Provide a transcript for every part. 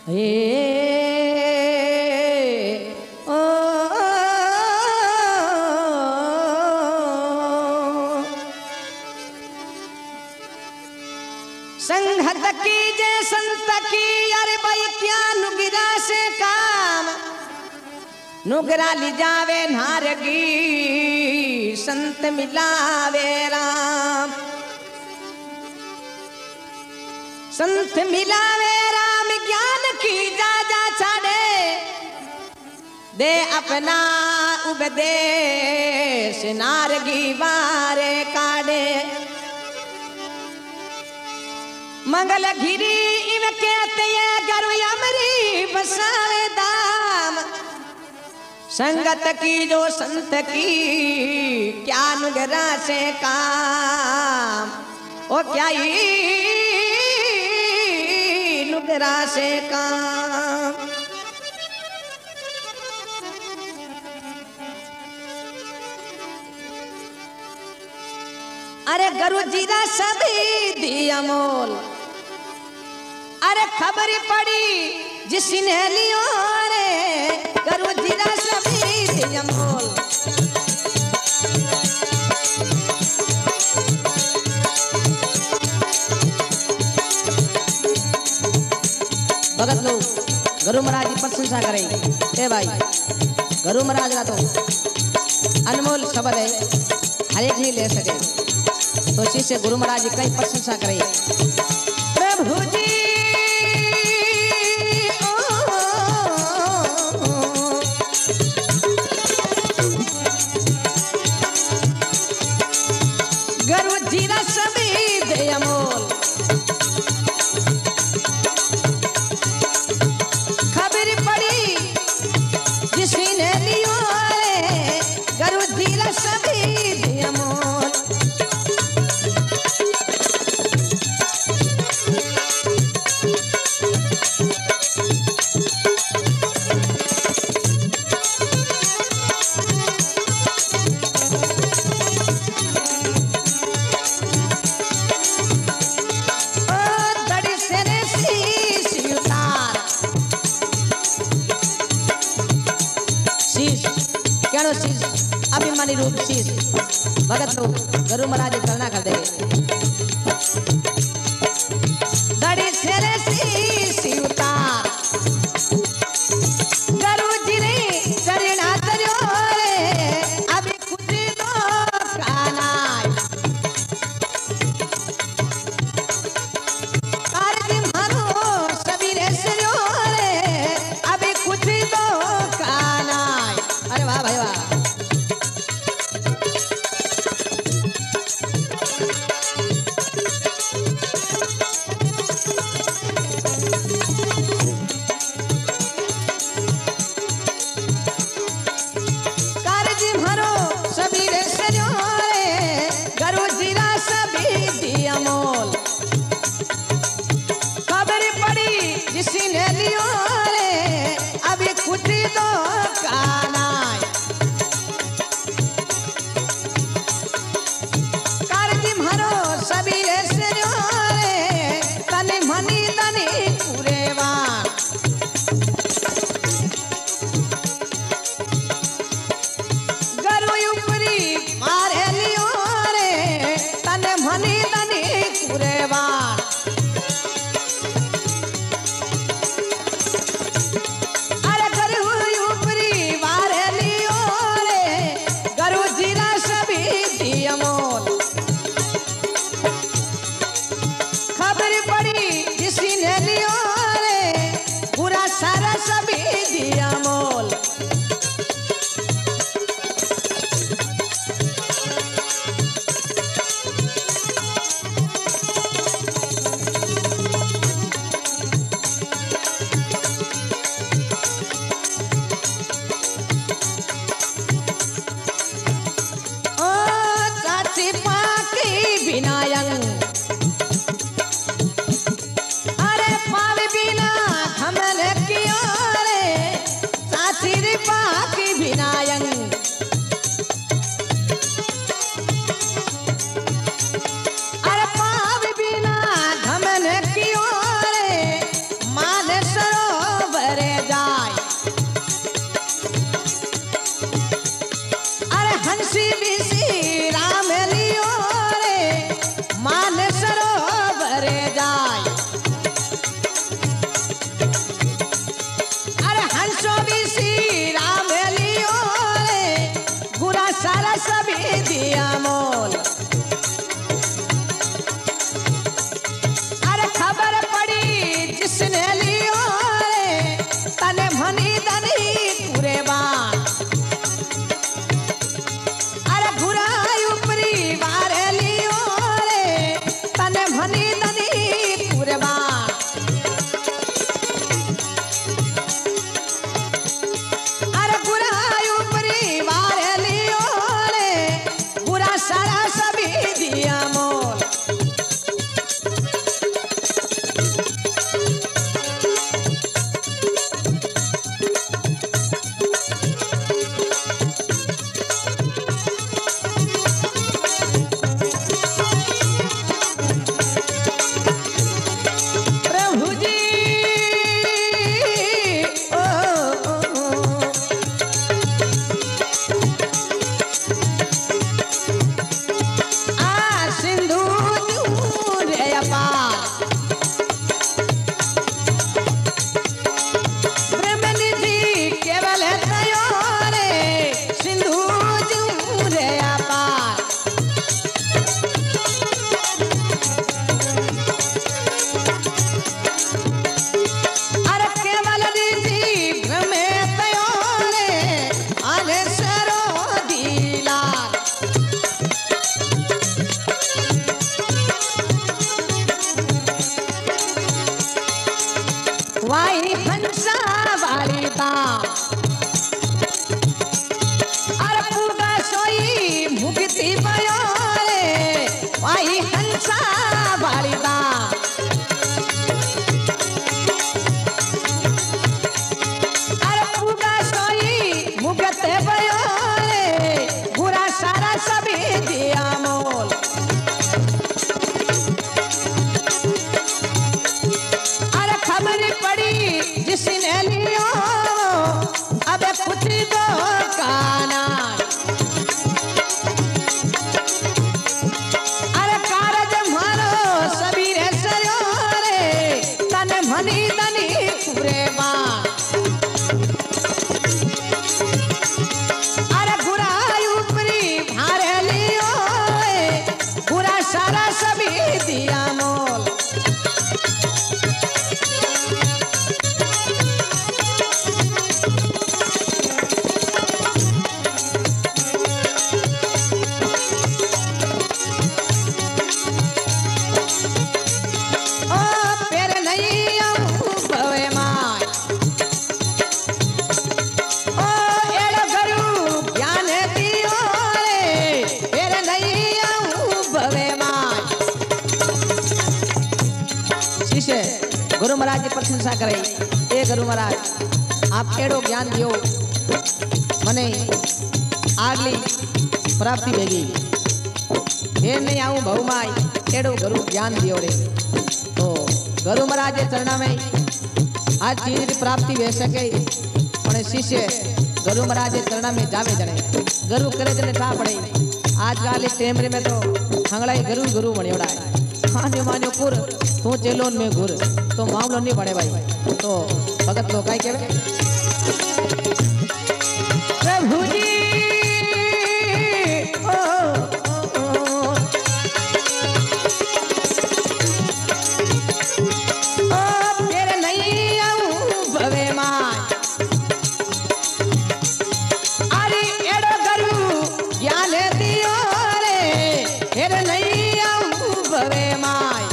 हे ओ संघत की जय संत की, अरे भाई क्या नुगिरा से काम, नुगरा ली जावे नारगी संत मिलावे राम, संत मिलावे राम ज्ञान की जा जा छाड़े, दे अपना उपदेश नारगी बारे काढ़े, मंगल घिरी इव कहते ये गरु अमरी बसावे दाम, संगत की जो संत की क्या नुगरा से काम, ओ क्या ही नुगरा से काम। अरे गुरु जी रा सभी दी अमोल, अरे खबर पड़ी जिसने लियो रे, गुरु जी रा सभी दी अमोल, भगत लोग गुरु महाराज की प्रशंसा करें। ए भाई गुरु महाराज का तो अनमोल शब्द है, हर एक नहीं ले सके, तो शिष्य गुरु महाराज जी कई प्रशंसा करे। प्रभु जी गुरु जी रा सभी दे अमोल, खबर पड़ी जिसने लियो रे, गुरु जी रा सभी दे अमोल, अभिमानी रूप शीश भगत लोग गुरु महाराज करना कर दे, दड़ी सेरे शीश उतार, गुरु जी ने चरणा तरियो रे, अभी कुछ तो कानाय, कार्य मारो सबीरे सेरियो रे, अभी कुछ तो कानाय। अरे वाह भाई वाह, हंसी बिसी राम लियो रे मान सरोवर जाय। अरे हंसो बिसी राम लियो रे गुरा सारा सभी दिया मोल। अरे खबर पड़ी जिसने लियो रे तने भनी दनी पूरे बाण। अरे घुराई उपरी बारे लियो रे तने भनी दनी पूरे बाण। अरे घुराई उपरी बारे लियो रे बुरा सारा सभी दिया मोल। वाई हंसा वाली दाम। अरे पूगा सोई मुक्ति भयो रे वाई हंसा वाली दाम। अरे पूगा सोई मुक्ति भयो रे बुरा सारा सभी दिया मोल। जिसने लियो अब कुछ दो काना। अरे कारज मारो सबीरे सयो रे तन भनी दनी पूरे बाण। अरे घुराई उपरी भारे लियो रे बुरा सारा सभी दिया मोल। गुरु महाराज की प्रशंसा करे। ए गुरु महाराज आप एड़ो ज्ञान दियो मने आगली प्राप्ति भेगी। हे नहीं आऊं बहुमाई एड़ो गुरु ज्ञान दियो रे। तो गुरु महाराज के चरणा में आज चीज की प्राप्ति वे सके पण शिष्य गुरु महाराज के चरणा में जावे जने गुरु करे जने ठा पड़े। आजकल इस टेमरे में तो हंगड़ाई गुरु गुरु बनियोड़ा है। मान्यो मान्यो पुर तू चेलोन में घुर तो मामलो नहीं पड़े भाई। तो भगत लोग क्या कहवे प्रभु जी मेरे नहीं आऊं भवे माय। अरे एड़ो गुरु ज्ञान दियो रे मेरे नहीं आऊं भवे माय।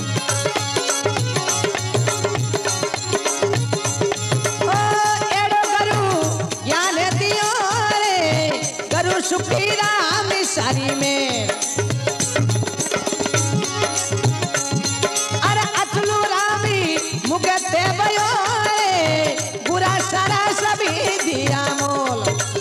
सुखी राम सारी में अरे अचलू रामी मुगते भयो बुरा सारा सभी दिया मोल।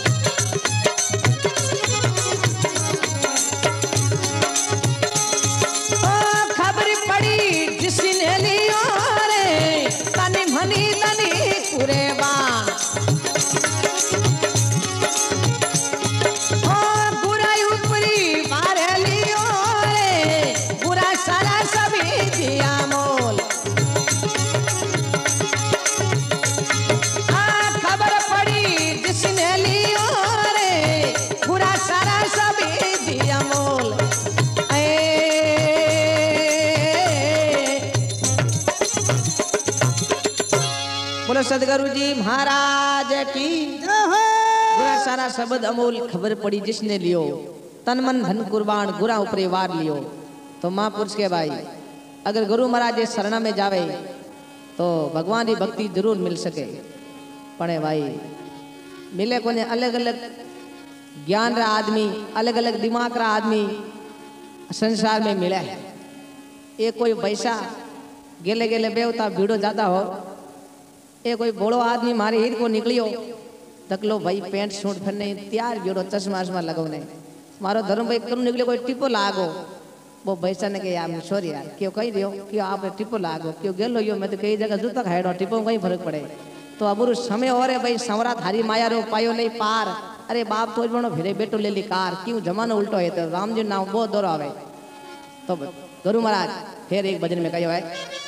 खबर पड़ी जिसने लियो रे तनी भनी तनी पूरे बाण। सदगुरु जी महाराज की गुरा सारा शब्द अमोल खबर पड़ी जिसने लियो तन मन धन कुर्बान गुरा ऊपरे वार लियो। तो महापुरुष के भाई अगर गुरु महाराज शरण में जावे तो भगवान की भक्ति जरूर मिल सके। पड़े भाई मिले कोने अलग अलग ज्ञान रा आदमी अलग अलग दिमाग रा आदमी संसार में मिले। ये कोई पैसा गेले गेले बेवता भीड़ो ज्यादा हो, ये कोई बोड़ो आदमी मारे हीर को निकलियो तकलो भाई पेंट शूट फरने तैयार भीड़ो चश्मा आसमा लगोने मारो धर्म भाई करूँ निकले कोई टिपो लागो वो पैसा ने के यार सॉरी यार क्यों कही दियो क्यों आप टिपो लागो क्यों गेलो यो मैं तो कई जगह जूता खाएडो टिपो कहीं फर्क पड़े। तो अब समय और है भाई संवरा थारी माया रो पायो नहीं पार। अरे बाप तो बनो फिरे बेटो ले ली कार क्यों जमानो उल्टो है तो राम जी नाम बहुत दौरा आवे। तो गुरु महाराज फिर एक भजन में कहो है